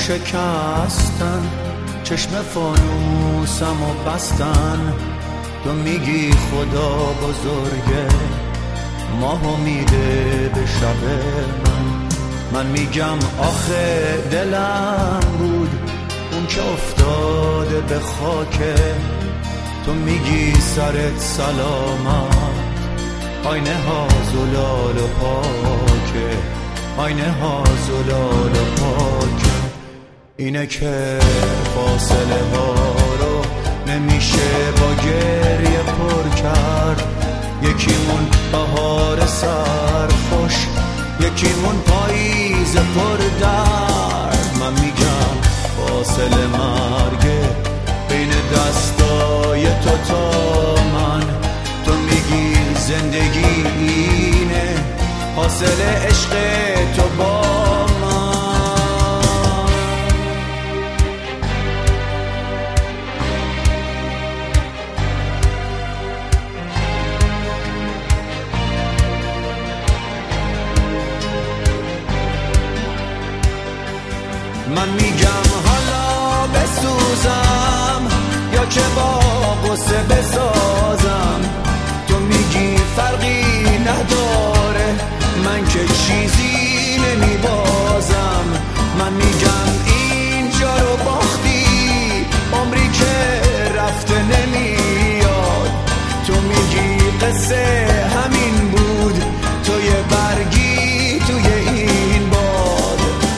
شکستن، چشم فانوسم و بستن. تو میگی خدا بزرگه، ماه میده به شب من میگم آخه دلم بود اون که افتاده به خاکه. تو میگی سرت سلامت، آینه ها زلال و پاکه، آینه ها زلال و پاکه. اینه که فاصله ها رو نمیشه با گریه پر کرد. یکیمون بهار سرخوش، یکیمون پاییز پر درد. من میگم فاصله مرگه بین دستای تو تا من. تو میگی زندگی اینه حاصل عشق تو با من. من میگم حالا بسوزم یا که با غصه بسازم. تو میگی فرقی نداره، من که چیزی نمیبازم. من میگم اینجا رو باختی، عمری که رفته نمیاد. تو میگی قصه همین بود، تو یه برگی توی این باد.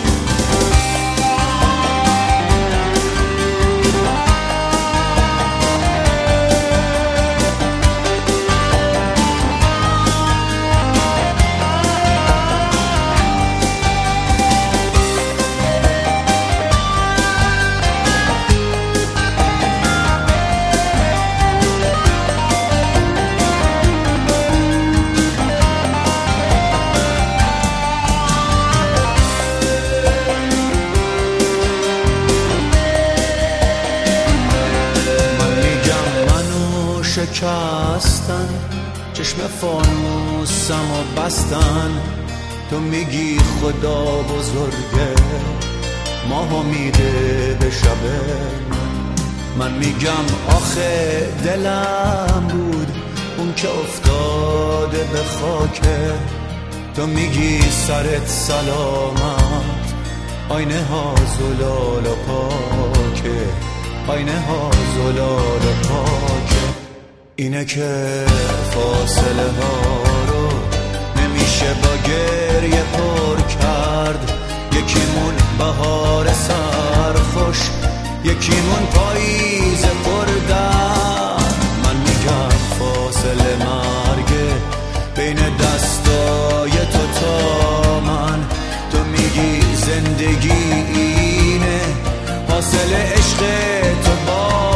شکستن، چشم فانوسم و بستن. تو میگی خدا بزرگه، ماهو میده به شب من میگم آخه دلم بود اون که افتاده به خاکه. تو میگی سرت سلامت، آینه ها زلال و پاکه، آینه ها زلال و پاکه. اینه که فاصله ها رو نمیشه با گریه پر کرد. یکیمون بهار سرخوش، یکیمون پاییز پر درد. من میگم فاصله مرگه بین دستای تو تا من. تو میگی زندگی اینه حاصل عشق تو با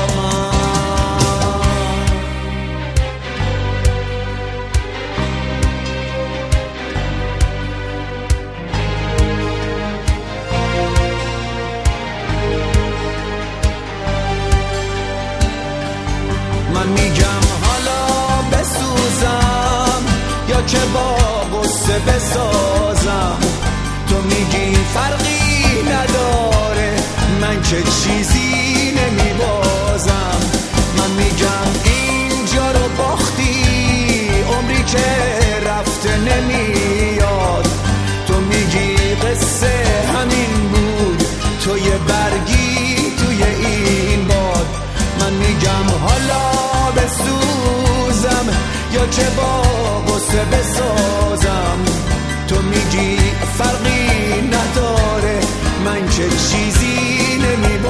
من میگم حالا بسوزم یا که با غصه بسازم. تو میگی فرقی نداره، من که چیزی نمیبازم. من میگم اینجا رو باختی، عمری که رفته نمیاد. تو میگی قصه همین بود، تو یه برگی توی این باد. من میگم حالا بسوزم یا که با غصه بسازم. تو میگی فرقی نداره، من که چیزی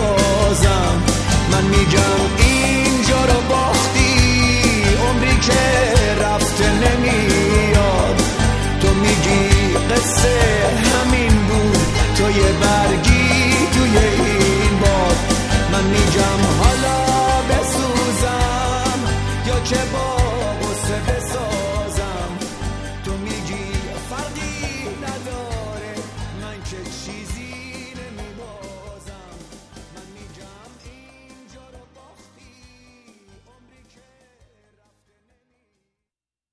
نمیبازم. من میگم اینجا رو باختی، عمری که